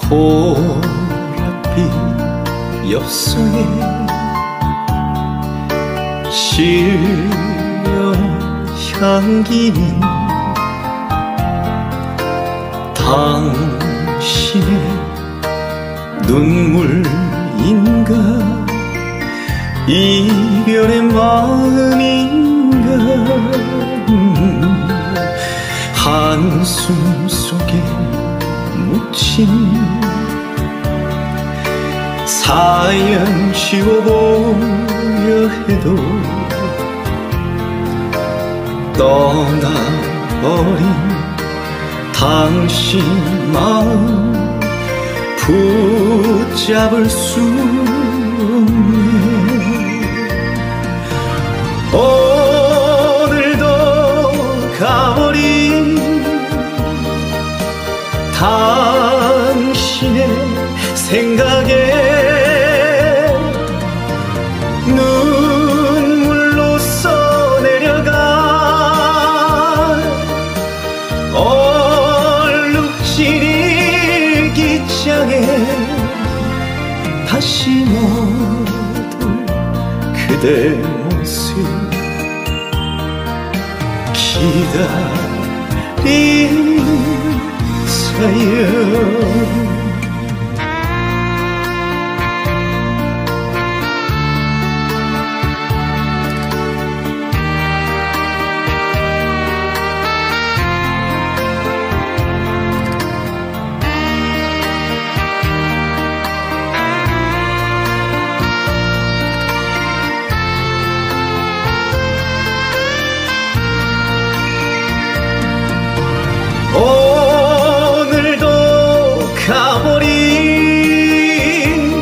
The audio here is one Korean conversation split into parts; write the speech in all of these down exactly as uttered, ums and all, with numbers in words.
보랏빛 엽서에 실려 향기는 당신의 눈물인가 이별의 마음인가. 한숨 속에 묻힌 사연 지워보려 해도 떠나버린 당신 마음 붙잡을 수 없네. 오늘도 가버린 당신의 생각에 눈물로써 내려가 얼룩진 일기장에 다시 모두 그대 모습 기다린 사연. 오늘도 가버린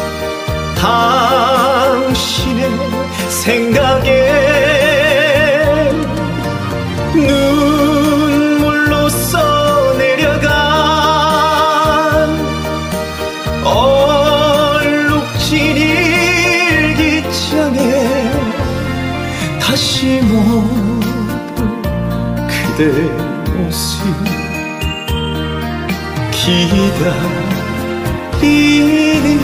당신의 생각에 눈물로써 내려간 얼룩진 일기장에 다시 모두 그대 모습 기다리는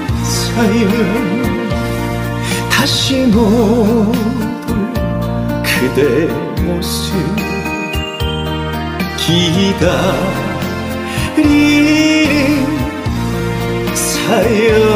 사연. 다시 모두 그대 모습 기다리는 사연.